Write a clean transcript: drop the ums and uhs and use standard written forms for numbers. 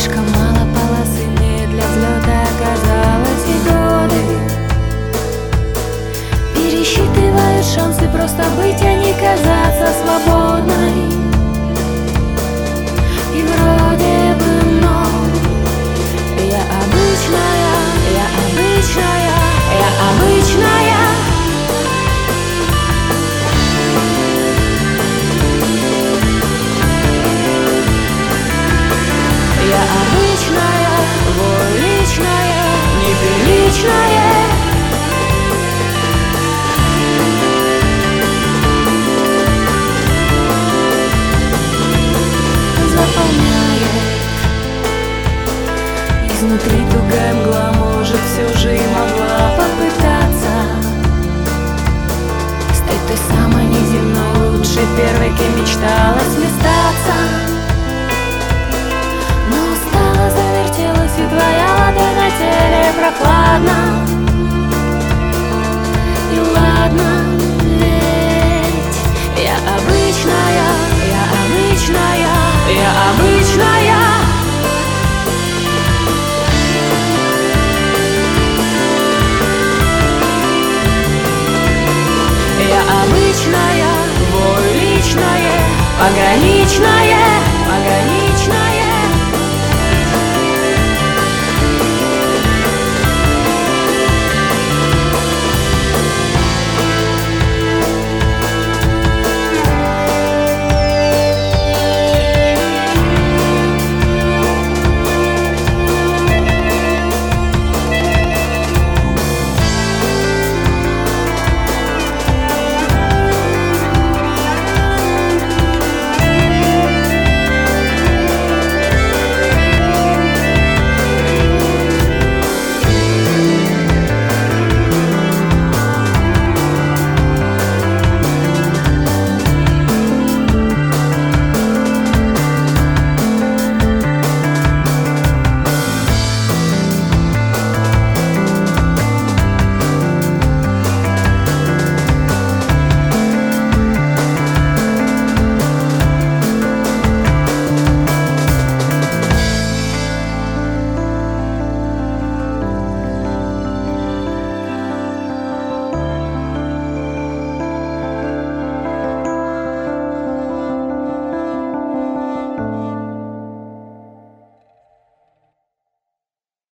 Слишком мало полосы мне для взлета оказалось, и годы пересчитывают шансы просто быть, а не казаться свободной. И вроде бы, но я обычная, я обычная, я обычная. Я обычная, двуличная, неприличная. Заполняет изнутри тугая мгла, может, все же и могла попытаться стать той самой неземной, лучшей первой, кем мечтала сместаться. Но устала, завертелась, и твоя ладонь на теле прохладно. И ладно, ведь я обычная, я обычная, я обычная. Я обычная, двуличная, пограничная.